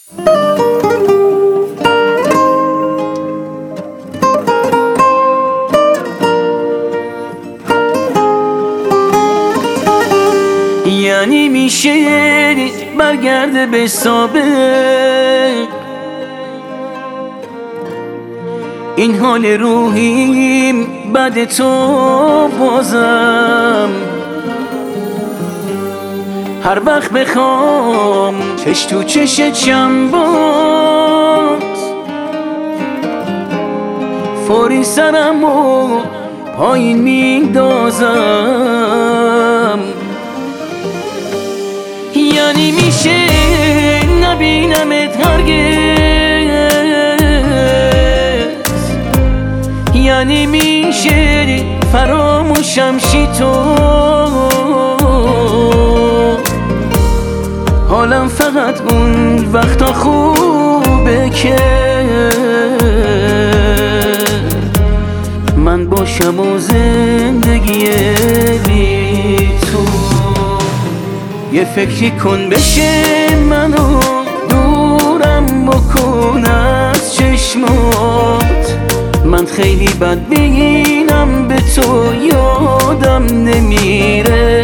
یعنی میشه برگرده به سابق این حال روحیم بعد تو بازم هر وقت بخوام چش تو چشم باز فوری سرمو پایین میندازم یعنی میشه نبینمت هرگز یعنی میشه فراموشم شی تو حالم فقط اون وقتا خوبه که من باشم و زندگی بی تو یه فکری کن بشه منو دورم بکن از چشمات من خیلی بد بگینم به تو یادم نمیره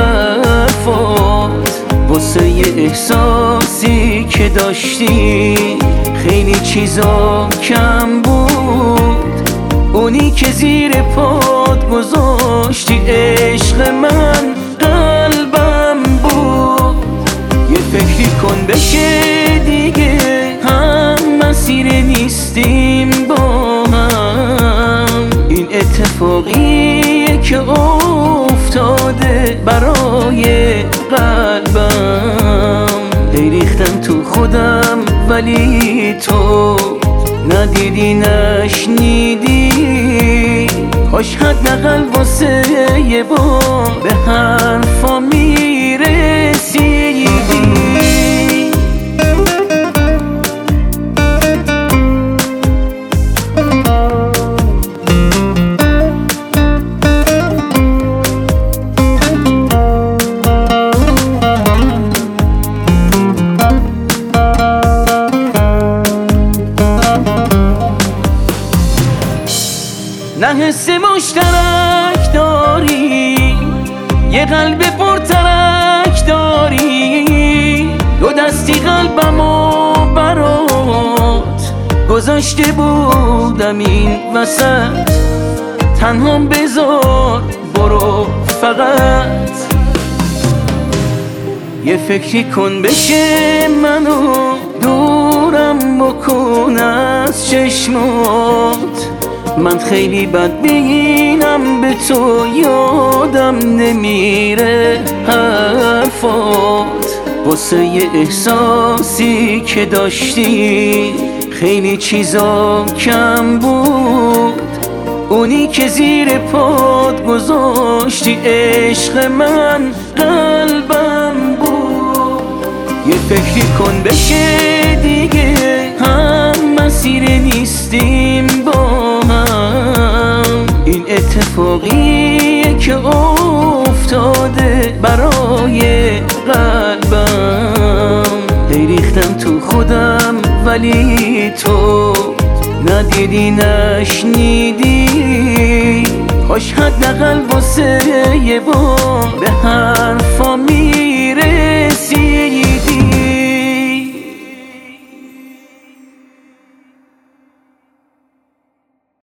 حرفات واسه یه احساسی که داشتی خیلی چیزا کم بود اونی که زیر پات گذاشتی عشق من قلبم بود یه فکری کن بشه دیگه هم مسیر نیستیم با هم این اتفاقیه که افتاده برای قلبم هی ریختم تو خودم ولی تو ندیدی نشنیدی کاش حداقل واسه یه بار به حرفا میرسیدی نه حس مشترک داری یه قلب پرترک داری دو دستی قلبمو برات گذاشته بودم این وسط تنهام بذار برو فقط یه فکری کن بشه منو دورم بکن از چشمات من خیلی بد بگینم به تو یادم نمیره حرفات واسه یه احساسی که داشتی خیلی چیزا کم بود اونی که زیر پات گذاشتی عشق من قلبم بود یه فکری کن بشه دیگه هم مسیر نیستیم با هم این اتفاقیه که افتاده برای قلبم هی ریختم تو خودم ولی تو ندیدی نشنیدی کاش حداقل واسه یه بار به حرفا میرسیدی